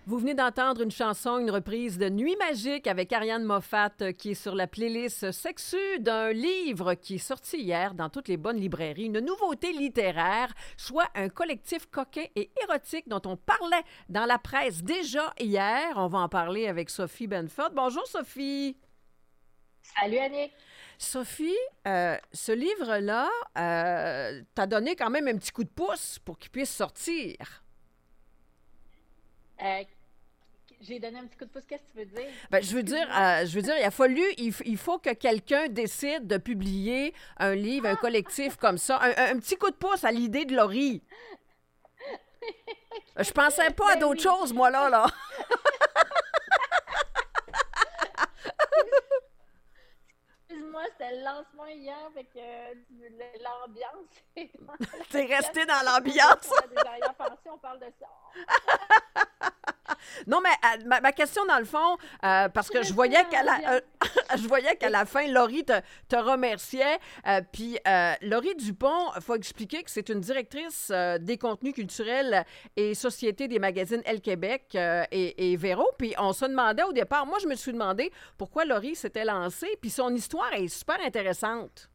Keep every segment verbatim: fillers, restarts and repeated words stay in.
Vous venez d'entendre une chanson, une reprise de Nuit magique avec Ariane Moffat euh, qui est sur la playlist Sexu d'un livre qui est sorti hier dans toutes les bonnes librairies. Une nouveauté littéraire, soit un collectif coquin et érotique dont on parlait dans la presse déjà hier. On va en parler avec Sophie Benford. Bonjour Sophie. Salut Annick. Sophie, euh, ce livre-là euh, t'a donné quand même un petit coup de pouce pour qu'il puisse sortir. Euh, j'ai donné un petit coup de pouce, qu'est-ce que tu veux dire? Ben, je veux dire, euh, je veux dire, il a fallu, il, f- il faut que quelqu'un décide de publier un livre, un collectif comme ça. Un, un- un petit coup de pouce à l'idée de Laurie. Je pensais pas à Ben d'autres oui. choses, moi, là, là. Excuse-moi, c'était le lancement hier, fait que euh, le- l'ambiance est dans la T'es pièce. resté dans On dirait l'ambiance. qu'on a des arrière-pensées, on parle de ça. Non, mais euh, ma, ma question, dans le fond, euh, parce Je que suis je restée voyais dans qu'à la, euh, l'ambiance. je voyais qu'à la fin, Laurie te, te remerciait. Euh, puis euh, Laurie Dupont, il faut expliquer que c'est une directrice euh, des contenus culturels et société des magazines Elle Québec euh, et, et Véro. Puis on se demandait au départ, moi, je me suis demandé pourquoi Laurie s'était lancée. Puis son histoire est super intéressante.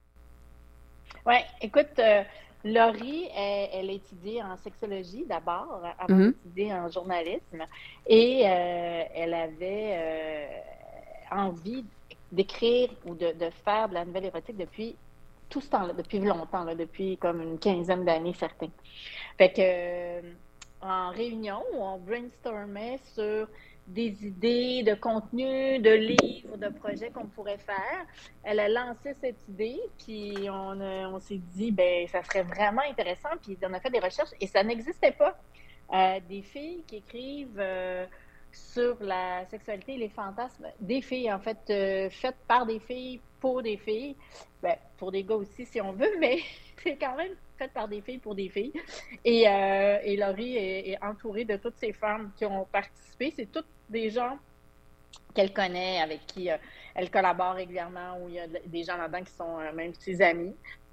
Ouais, écoute, euh, Laurie, elle, elle a étudié en sexologie d'abord, avant Mhm. d'étudier en journalisme, et euh, elle avait euh, envie d'écrire ou de, de faire de la nouvelle érotique depuis tout ce temps-là, depuis longtemps, là, depuis comme une quinzaine d'années, certains. Fait que, euh, en réunion, on brainstormait sur des idées de contenu, de livres, de projets qu'on pourrait faire. Elle a lancé cette idée, puis on, a- on s'est dit, ben, ça serait vraiment intéressant, puis on a fait des recherches et ça n'existait pas. Euh, des filles qui écrivent euh, sur la sexualité et les fantasmes, des filles, en fait, euh, faites par des filles, pour des filles, ben, pour des gars aussi, si on veut, mais c'est quand même fait par des filles pour des filles. Et, euh, et Laurie est, est entourée de toutes ces femmes qui ont participé. C'est toutes des gens qu'elle connaît, avec qui euh, elle collabore régulièrement, où il y a des gens là-dedans qui sont euh, même ses amis.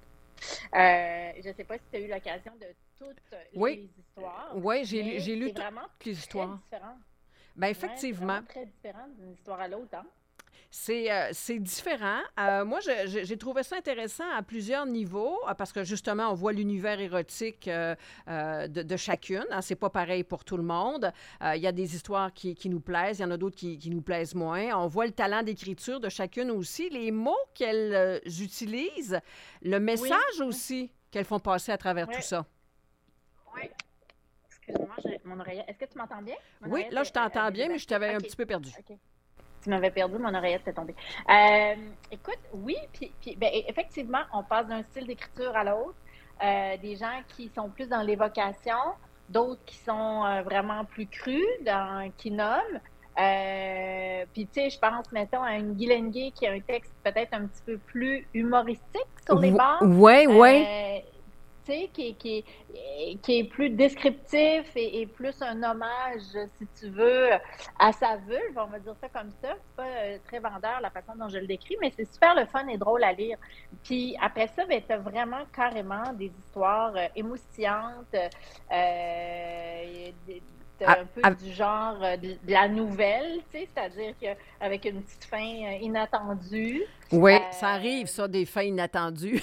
Euh, je ne sais pas si tu as eu l'occasion de toutes lire Oui, les histoires, oui, j'ai lu, mais j'ai lu c'est toutes vraiment les très histoires. différent. Ben Ouais, c'est effectivement. vraiment très différent d'une histoire à l'autre, hein? C'est euh, c'est différent. Euh, moi, je- je- j'ai trouvé ça intéressant à plusieurs niveaux euh, parce que justement, on voit l'univers érotique euh, euh, de, de chacune. Hein, c'est pas pareil pour tout le monde. Euh, Il y a des histoires qui, qui nous plaisent, il y en a d'autres qui, qui nous plaisent moins. On voit le talent d'écriture de chacune aussi, les mots qu'elles euh, utilisent, le Oui, message aussi qu'elles font passer à travers tout oui, ça. oui. Excuse-moi, j'ai mon oreillette. Est-ce que tu m'entends bien? Mon Oui, oreillette là, je est- euh, t'entends avait bien, mais je débarqué. t'avais un OK, petit peu perdu. OK. Tu m'avais perdu, mon oreillette s'est tombée. Euh, écoute, oui, puis, puis ben, e- effectivement, on passe d'un style d'écriture à l'autre. Euh, des gens qui sont plus dans l'évocation, d'autres qui sont euh, vraiment plus crus, dans, qui nomment. Euh, puis, tu sais, je pense, mettons, à une Guylaine Gay qui a un texte peut-être un petit peu plus humoristique sur les bords. Oui, oui. Euh, tu sais, qui, qui, qui est plus descriptif et, et plus un hommage, si tu veux, à sa vulve, on va dire ça comme ça. C'est pas euh, très vendeur la façon dont je le décris, mais c'est super le fun et drôle à lire. Puis après ça, ben, tu as vraiment carrément des histoires euh, émoustillantes, euh, Ah, un peu ah, du genre euh, de, de la nouvelle, tu sais, c'est-à-dire qu'avec une petite fin euh, inattendue. oui, ça arrive, Euh, ça, des faits inattendus.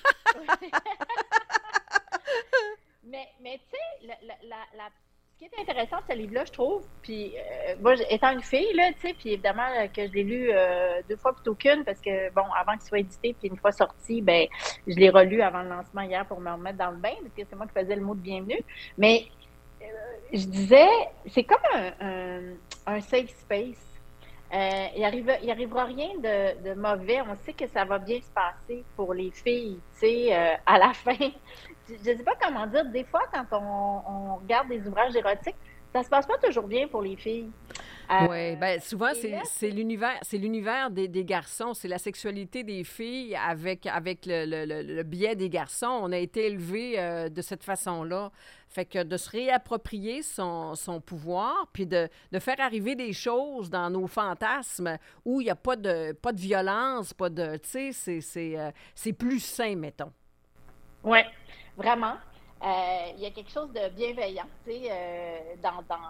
Mais, mais tu sais, la, la, la, la- ce qui est intéressant de ce livre-là, je trouve, puis euh, moi, étant une fille, là, tu sais, puis évidemment euh, que je l'ai lu euh, deux fois plutôt qu'une, parce que, bon, avant qu'il soit édité, puis une fois sorti, ben, je l'ai relu avant le lancement hier pour me remettre dans le bain, parce que c'est moi qui faisais le mot de bienvenue. Mais euh, je disais, c'est comme un, un, un safe space. Euh, il arrive, il arrivera rien de, de mauvais. On sait que ça va bien se passer pour les filles, tu sais, euh, à la fin. Je ne sais pas comment dire. Des fois, quand on, on regarde des ouvrages érotiques, ça se passe pas toujours bien pour les filles. Oui, Euh, ben souvent, et c'est là, c'est c'est... l'univers, c'est l'univers des, des garçons, c'est la sexualité des filles avec, avec le, le- le- le biais des garçons. On a été élevés euh, de cette façon-là. Fait que de se réapproprier son, son pouvoir, puis de, de faire arriver des choses dans nos fantasmes où il n'y a pas de, pas de violence, pas de... Tu sais, c'est c'est, euh, c'est plus sain, mettons. Ouais, vraiment. Euh, il y a quelque chose de bienveillant, tu sais, euh, dans, dans, dans,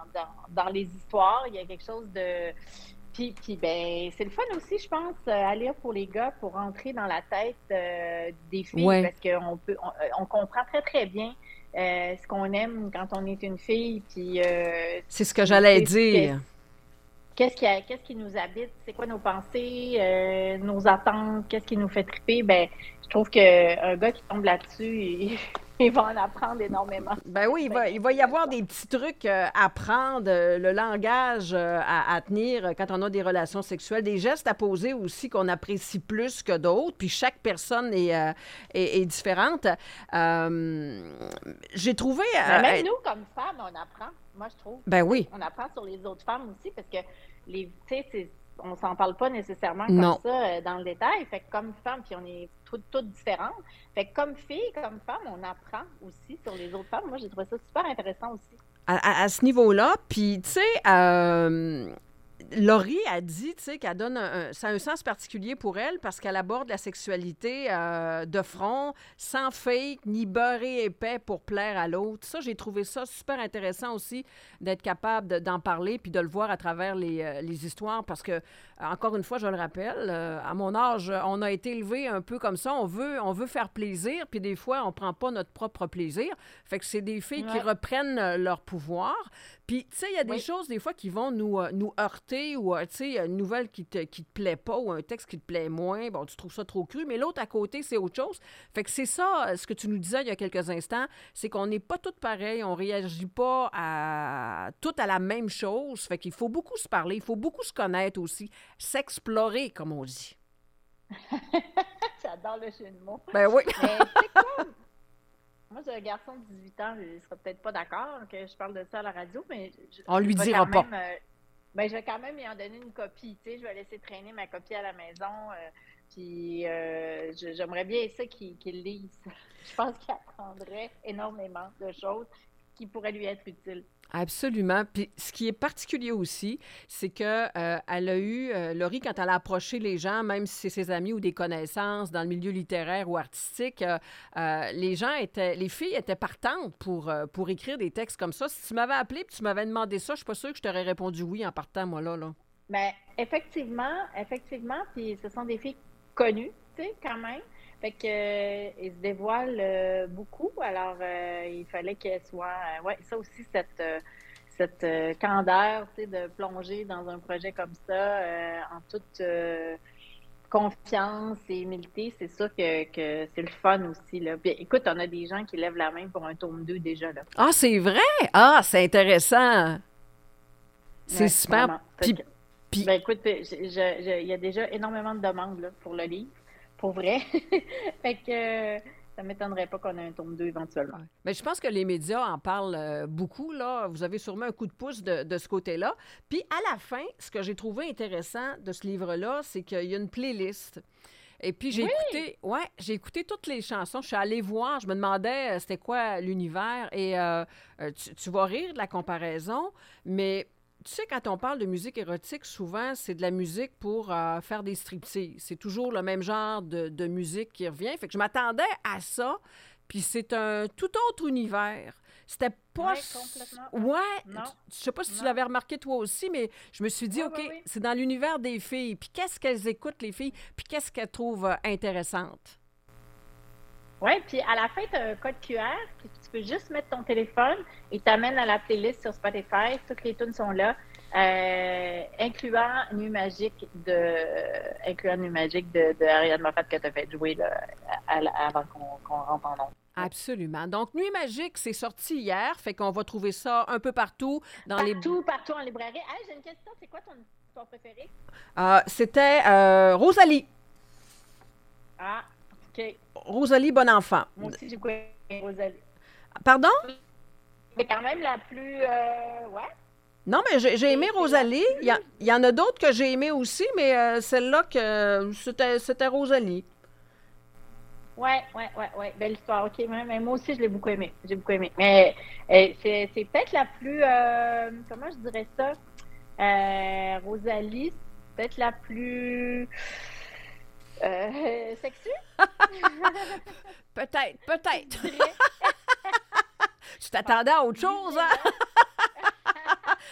dans les histoires. Il y a quelque chose de... Puis, puis ben, c'est le fun aussi, je pense, à lire pour les gars, pour rentrer dans la tête euh, des filles, Ouais. parce qu'on peut, on, on comprend très, très bien euh, ce qu'on aime quand on est une fille, puis... Euh, C'est ce que j'allais tu sais, dire. Qu'est-ce qui, a- qu'est-ce qui nous habite? C'est quoi nos pensées, euh, nos attentes? Qu'est-ce qui nous fait triper? Ben, je trouve qu'un gars qui tombe là-dessus, il, il va en apprendre énormément. Ben oui, il va, il va y avoir des petits trucs euh, à prendre, euh, le langage euh, à, à tenir euh, quand on a des relations sexuelles, des gestes à poser aussi qu'on apprécie plus que d'autres, puis chaque personne est, euh, est, est différente. Euh, j'ai trouvé... Mais euh, même nous, comme femmes, on apprend, moi, je trouve. Ben oui. On apprend sur les autres femmes aussi, parce que les, tu sais, c'est- on s'en parle pas nécessairement Non. comme ça euh, dans le détail. Fait que comme femme, puis on est toutes, toutes différentes. Fait que comme fille, comme femme, on apprend aussi sur les autres femmes. Moi, j'ai trouvé ça super intéressant aussi. À, à- à ce niveau-là, puis tu sais, euh, Laurie a dit, tu sais, qu'elle donne un, un- ça a un sens particulier pour elle parce qu'elle aborde la sexualité euh, de front, sans fake, ni beurré épais pour plaire à l'autre. Ça, j'ai trouvé ça super intéressant aussi d'être capable de- d'en parler puis de le voir à travers les, euh, les histoires parce que, euh, encore une fois, je le rappelle, euh, à mon âge, on a été élevé un peu comme ça. On veut, on veut faire plaisir, puis des fois, on prend pas notre propre plaisir. Fait que c'est des filles qui Ouais. reprennent euh, leur pouvoir. Puis, tu sais, il y a des Oui. choses, des fois, qui vont nous, euh, nous heurter ou, euh, tu sais, une nouvelle qui te, qui te plaît pas ou un texte qui te plaît moins. Bon, tu trouves ça trop cru, mais l'autre à côté, c'est autre chose. Fait que c'est ça, euh, ce que tu nous disais il y a quelques instants, c'est qu'on n'est pas toutes pareilles, on réagit pas à toutes à la même chose. Fait qu'il faut beaucoup se parler, il faut beaucoup se connaître aussi, s'explorer, comme on dit. J'adore le jeu de mots. Ben oui. Mais tu sais quoi? Moi, j'ai un garçon de dix-huit ans, il sera peut-être pas d'accord que je parle de ça à la radio, mais je, On lui je vais dira quand pas. même, euh, ben, je vais quand même lui en donner une copie. Tu sais, je vais laisser traîner ma copie à la maison. euh, puis euh, je- j'aimerais bien ça qu'il qu'il lise. Je pense qu'il apprendrait énormément de choses qui pourraient lui être utiles. Absolument. Puis ce qui est particulier aussi, c'est que euh, elle a eu, euh, Laurie, quand elle a approché les gens, même si c'est ses amis ou des connaissances dans le milieu littéraire ou artistique, euh, euh, les gens étaient, les filles étaient partantes pour, euh, pour écrire des textes comme ça. Si tu m'avais appelé et tu m'avais demandé ça, je suis pas sûre que je t'aurais répondu oui en partant, moi, là. là. Ben, effectivement, effectivement, puis ce sont des filles connues, tu sais, quand même. Fait que, euh, ils se dévoilent euh, beaucoup, alors euh, il fallait qu'elles soient, euh, ouais, ça aussi, cette, euh, cette euh, candeur, tu sais, de plonger dans un projet comme ça, euh, en toute euh, confiance et humilité, c'est sûr que, que c'est le fun aussi, là. Puis, écoute, on a des gens qui lèvent la main pour un tome deux déjà, là. Ah, c'est vrai? Ah, c'est intéressant. C'est Ouais, super. vraiment. Puis, Fait que, puis- ben écoute, je- je- je- il y a déjà énormément de demandes là, pour le livre, pour vrai. Fait que euh, ça m'étonnerait pas qu'on ait un tome deux éventuellement. mais je pense que les médias en parlent euh, beaucoup, là. Vous avez sûrement un coup de pouce de, de ce côté-là. Puis à la fin, ce que j'ai trouvé intéressant de ce livre-là, c'est qu'il y a une playlist. Et puis j'ai Oui! écouté, ouais, j'ai écouté toutes les chansons. Je suis allée voir, je me demandais euh, c'était quoi l'univers. Et euh, euh, tu, tu vas rire de la comparaison, mais tu sais, quand on parle de musique érotique, souvent, c'est de la musique pour euh, faire des striptease. C'est toujours le même genre de, de musique qui revient. Fait que je m'attendais à ça, puis c'est un tout autre univers. C'était pas... Ouais, complètement. Ouais, Non. tu- je sais pas si tu Non. l'avais remarqué toi aussi, mais je me suis dit, Oui, OK, oui, oui. c'est dans l'univers des filles. Puis qu'est-ce qu'elles écoutent, les filles? Puis qu'est-ce qu'elles trouvent euh, intéressante? Oui, puis à la fin, tu as un code Q R que tu peux juste mettre ton téléphone et t'amène à la playlist sur Spotify. Toutes les tunes sont là, euh, incluant Nuit Magique de euh, incluant Nuit Magique de, de Ariane Moffat que tu as fait jouer là, à- à- avant qu'on qu'on rentre en ondes. Absolument. Donc, Nuit magique, c'est sorti hier, fait qu'on va trouver ça un peu partout dans les... Partout, partout en librairie. Hey, j'ai une question, c'est quoi ton, ton préféré? Euh, C'était euh, Rosalie. Ah, OK. Rosalie Bonenfant. Moi aussi, j'ai beaucoup aimé Rosalie. Pardon? Mais quand même la plus... euh, ouais. Non, mais j'ai j'ai aimé C'est- c'est Rosalie. la plus- Il y, a- il y en a d'autres que j'ai aimé aussi, mais euh, celle-là, que c'était c'était Rosalie. Ouais, ouais, ouais, ouais. Belle histoire. OK, mais, mais moi aussi, je l'ai beaucoup aimé. J'ai beaucoup aimé. Mais euh, c'est c'est peut-être la plus... euh, comment je dirais ça? Euh, Rosalie, c'est peut-être la plus... Euh, sexue? Peut-être, peut-être. je dirais. Tu t'attendais à autre chose, hein?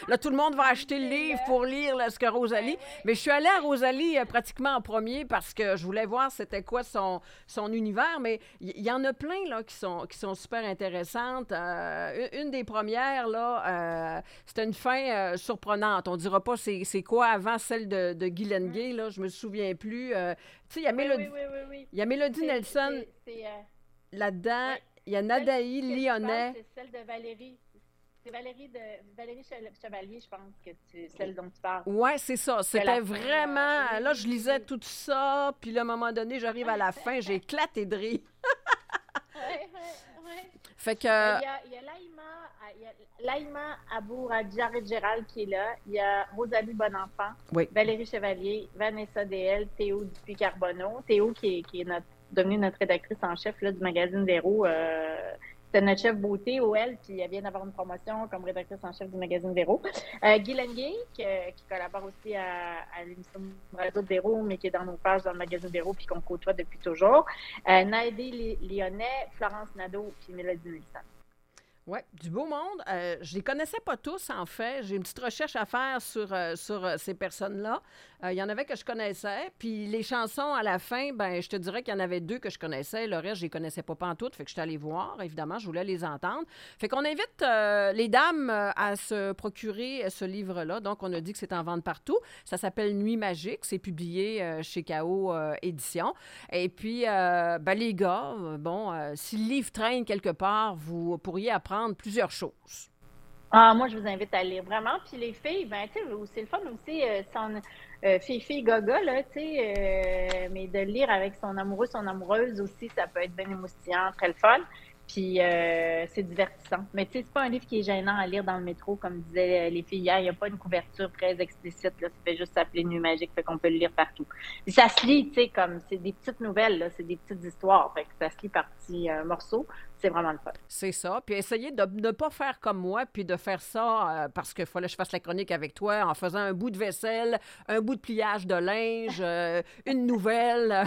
Là, tout le monde va acheter le C'est livre là. pour lire là, ce que Rosalie... Ben oui. Mais je suis allée à Rosalie euh, pratiquement en premier parce que je voulais voir c'était quoi son, son univers. Mais il y, y en a plein là, qui, sont, qui sont super intéressantes. Euh, une une des premières, là, euh, c'était une fin euh, surprenante. On dira pas c'est c'est quoi avant celle de, de Guy Hum. Lenguet, là, je me souviens plus. Euh, tu sais, il y a Oui, oui, Mélodie, oui, oui, oui. il y a Mélodie C'est, Nelson c'est, c'est, euh, là-dedans. oui. Il y a Celle Nadaï que tu parles, Lyonnais. c'est celle de Valérie. C'est Valérie de Valérie Che- Chevalier, je pense que c'est celle dont tu parles. Ouais, c'est ça. Que la C'était fin, vraiment. euh, oui, Là, oui, je oui, lisais oui. tout ça, puis là, à un moment donné, j'arrive à la fin, j'ai éclaté de rire. Oui, oui, oui. Fait Ben, que. il y a, il y a Laïma, euh, il y a Laïma Abourajared Gérald qui est là. Il y a Rosalie Bonenfant, Oui. Valérie Chevalier, Vanessa D L, Théo Dupuis-Carbonneau. Théo qui est, qui est notre, devenue notre rédactrice en chef là, du magazine Véro. Euh, c'était notre chef beauté, O L, puis elle vient d'avoir une promotion comme rédactrice en chef du magazine Véro. Euh, Guy Lenguet, qui, qui collabore aussi à, à l'émission de Radio de Véro, mais qui est dans nos pages dans le magazine Véro, puis qu'on côtoie depuis toujours. Euh, Naïdé Lyonnais, Florence Nadeau, puis Mélodie Nelson. Oui, du beau monde. Euh, je les connaissais pas tous, en fait. J'ai une petite recherche à faire sur, euh, sur euh, ces personnes-là. Euh, Il y en avait que je connaissais. Puis les chansons, à la fin, ben je te dirais qu'il y en avait deux que je connaissais. Le reste, je les connaissais pas pantoute. Fait que je suis allée voir. Évidemment, je voulais les entendre. Fait qu'on invite euh, les dames euh, à se procurer ce livre-là. Donc, on a dit que c'est en vente partout. Ça s'appelle Nuit magique. C'est publié euh, chez K O euh, Éditions. Et puis, euh, ben, les gars, euh, bon, euh, si le livre traîne quelque part, vous pourriez apprendre plusieurs choses. Ah, moi, je vous invite à lire vraiment. Puis les filles, ben, tu sais, c'est le fun aussi, euh, son euh, fille-fille gaga, là, tu sais, euh, mais de lire avec son amoureux, son amoureuse aussi, ça peut être bien émoustillant, très le fun. Puis euh, c'est divertissant. Mais tu sais, c'est pas un livre qui est gênant à lire dans le métro, comme disaient les filles hier. Il n'y a pas une couverture très explicite, là. Ça fait juste s'appeler Nuit magique, fait qu'on peut le lire partout. Puis ça se lit, tu sais, comme c'est des petites nouvelles, là, c'est des petites histoires. Fait que ça se lit par petits euh, morceaux. C'est vraiment le fun. C'est ça. Puis essayez de ne pas faire comme moi, puis de faire ça euh, parce qu'il fallait que je fasse la chronique avec toi en faisant un bout de vaisselle, un bout de pliage de linge, euh, une nouvelle.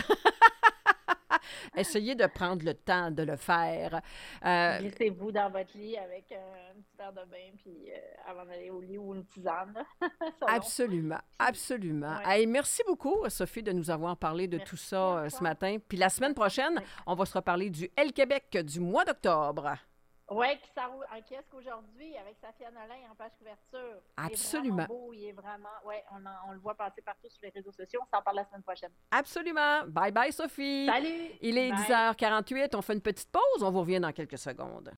Essayez de prendre le temps de le faire. Euh, Glissez-vous dans votre lit avec un petit verre de bain, puis euh, avant d'aller au lit ou une tisane. absolument, absolument. Ouais. Hey, merci beaucoup, Sophie, de nous avoir parlé de Merci tout ça à euh, ce toi. matin. Puis la semaine prochaine, Oui, on va se reparler du Elle Québec du mois d'octobre. ouais, qui s'en roule en kiosque aujourd'hui avec Safia Nolin en page couverture. Absolument. Il est vraiment beau, il est vraiment. Ouais, on, en- on le voit passer partout sur les réseaux sociaux. On s'en parle la semaine prochaine. Absolument. Bye bye, Sophie. Salut! Il est Bye! dix heures quarante-huit. On fait une petite pause. On vous revient dans quelques secondes.